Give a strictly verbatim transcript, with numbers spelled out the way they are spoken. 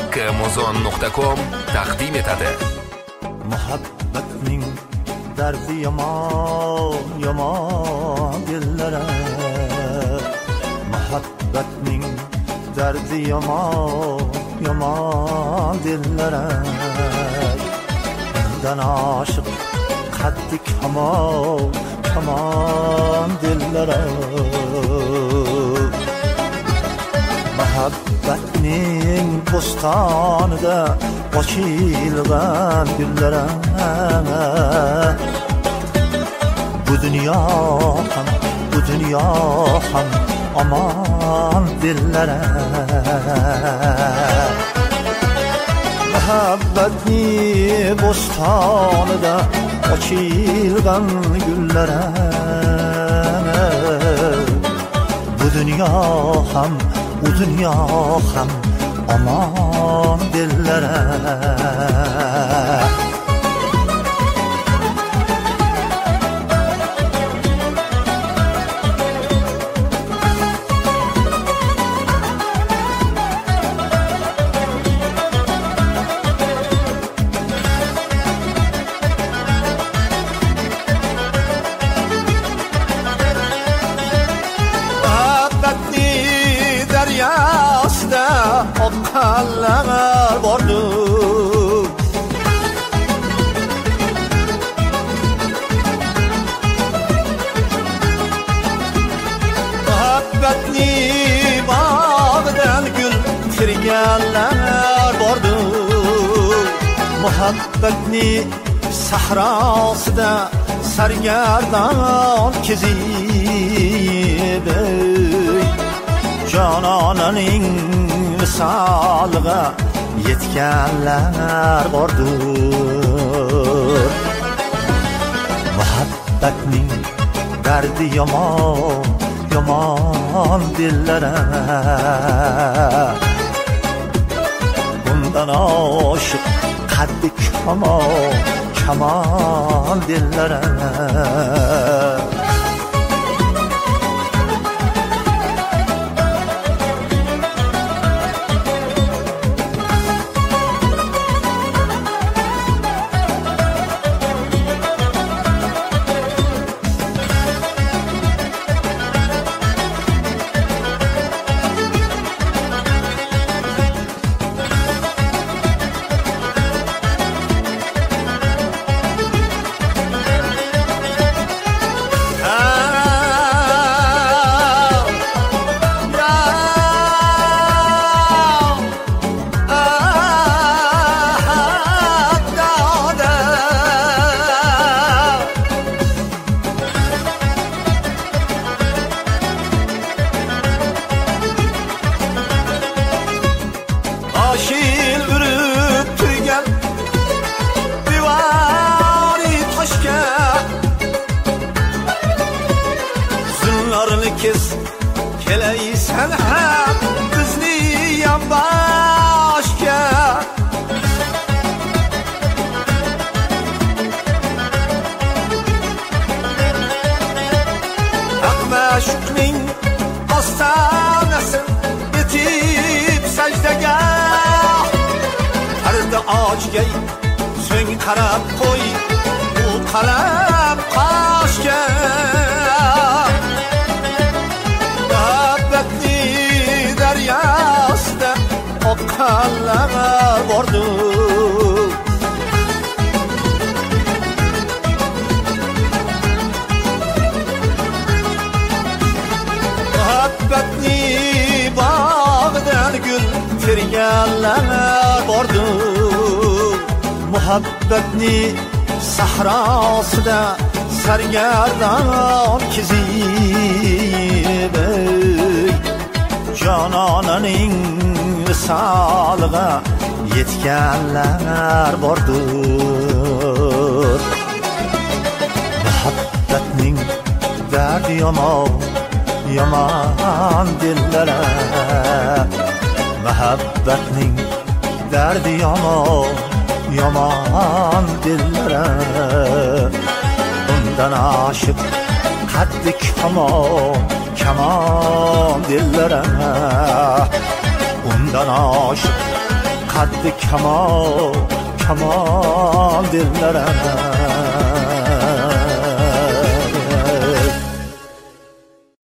muzon nuqta com taqdim etadi. Muhabbatning dardi yomon, yomon dillari. Muhabbatning dardi yomon, yomon dillari. Undan oshiq qaddi kamon, kamon dillari. Muhabbatning bo'stonida ochilgan gullara. Bu dunyo ham, bu dunyo ham aman dillara. Muhabbatning bo'stonida ochilgan gullara. Bu dunyo ham, bu dunyo ham aman dillara. Oqqanlar bordu. Muhabbatni bag'dan gul tirganlar bordu. Muhabbatni sahrosida sargardon kezib jononaning misoliga yetganlar bordur. Muhabbatning dardi yomon, yomon dillari. Bundan oshiq qaddi kamon, kamon dillari. Kelaysan ham bizni yonboshga. Aqmashning ostonasi yetib sajdaga. Arda ochgay so'ng qarab qo'y u qalam qoshga. Daryosida oqqanlar bordu. Muhabbatni bag'dan gul terganlar bordu. Muhabbatni sahrosida sargardon kezib jononaning misoliga yetganlar bordur. Muhabbatning dardi yomon, yomon dillari. Muhabbatning dardi yomon, yomon dillari. Undan oshiq qaddi kamon, kamon dillari. Undan oshiq qaddi kamol kamol dillaram